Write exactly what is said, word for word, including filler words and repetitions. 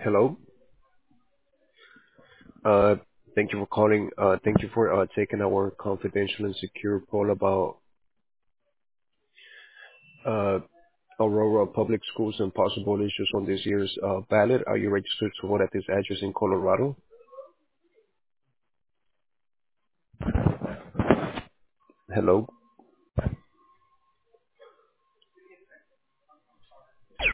Hello. Uh, Thank you for calling. Uh, Thank you for uh, taking our confidential and secure poll about uh, Aurora Public Schools and possible issues on this year's uh, ballot. Are you registered to vote at this address in Colorado? Hello.